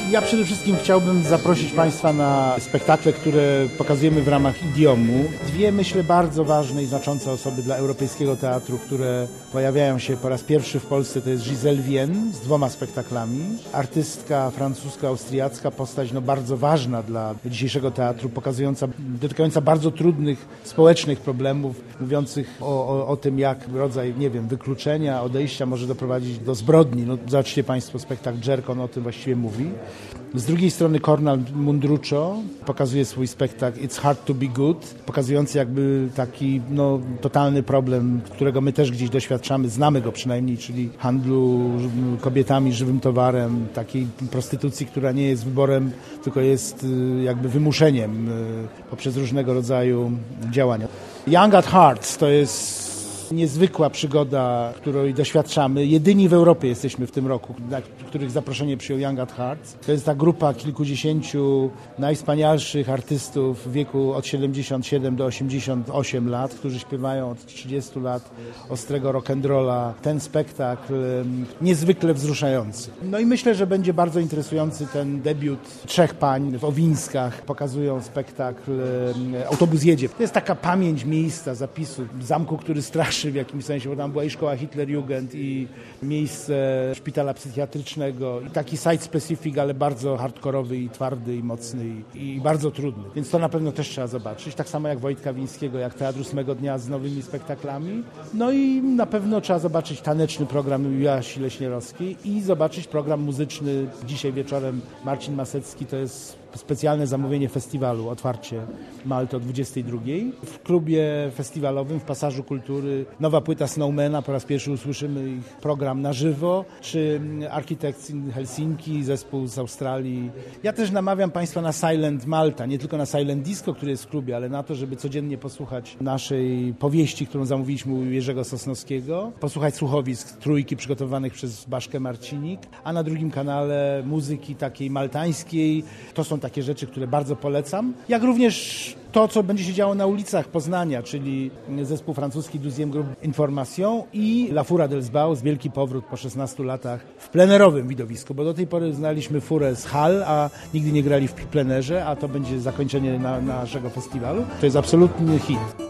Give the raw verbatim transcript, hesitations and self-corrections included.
Ja przede wszystkim chciałbym zaprosić Państwa na spektakle, które pokazujemy w ramach Idiomu. Dwie, myślę, bardzo ważne i znaczące osoby dla europejskiego teatru, które pojawiają się po raz pierwszy w Polsce, to jest Gisèle Vienne z dwoma spektaklami. Artystka francusko-austriacka, postać no, bardzo ważna dla dzisiejszego teatru, pokazująca, dotykająca bardzo trudnych społecznych problemów, mówiących o, o, o tym, jak rodzaj, nie wiem, wykluczenia, odejścia może doprowadzić do zbrodni. No, zobaczcie Państwo spektakl Jerk, on o tym właściwie mówi. Z drugiej strony Cornal Mundruczo pokazuje swój spektakl It's Hard to be Good, pokazujący jakby taki no, totalny problem, którego my też gdzieś doświadczamy, znamy go przynajmniej, czyli handlu kobietami, żywym towarem, takiej prostytucji, która nie jest wyborem, tylko jest jakby wymuszeniem poprzez różnego rodzaju działania. Young at Heart to jest niezwykła przygoda, której doświadczamy. Jedyni w Europie jesteśmy w tym roku, na których zaproszenie przyjął Young at Heart. To jest ta grupa kilkudziesięciu najwspanialszych artystów w wieku od siedemdziesiąt siedem do osiemdziesiąt osiem lat, którzy śpiewają od trzydziestu lat ostrego rock'n'rolla. Ten spektakl niezwykle wzruszający. No i myślę, że będzie bardzo interesujący ten debiut trzech pań w Owińskach. Pokazują spektakl Autobus jedzie. To jest taka pamięć miejsca, zapisu, zamku, który straszy w jakimś sensie, bo tam była i szkoła Hitlerjugend i miejsce szpitala psychiatrycznego i taki site specific, ale bardzo hardkorowy i twardy i mocny i, i bardzo trudny. Więc to na pewno też trzeba zobaczyć. Tak samo jak Wojtka Wińskiego, jak Teatr ósmego dnia z nowymi spektaklami. No i na pewno trzeba zobaczyć taneczny program Joasi Leśnierowskiej i zobaczyć program muzyczny. Dzisiaj wieczorem Marcin Masecki, to jest specjalne zamówienie festiwalu, otwarcie Malty o dwudziestej drugiej. W klubie festiwalowym w Pasażu Kultury nowa płyta Snowmana, po raz pierwszy usłyszymy ich program na żywo, czy Architects in Helsinki, zespół z Australii. Ja też namawiam Państwa na Silent Malta, nie tylko na Silent Disco, który jest w klubie, ale na to, żeby codziennie posłuchać naszej powieści, którą zamówiliśmy u Jerzego Sosnowskiego, posłuchać słuchowisk trójki przygotowanych przez Baszkę Marcinik, a na drugim kanale muzyki takiej maltańskiej. To są takie rzeczy, które bardzo polecam, jak również to, co będzie się działo na ulicach Poznania, czyli zespół francuski Douzième Groupe Information i La Fura dels Baus, wielki powrót po szesnastu latach w plenerowym widowisku, bo do tej pory znaliśmy furę z hal, a nigdy nie grali w plenerze, a to będzie zakończenie na, naszego festiwalu. To jest absolutny hit.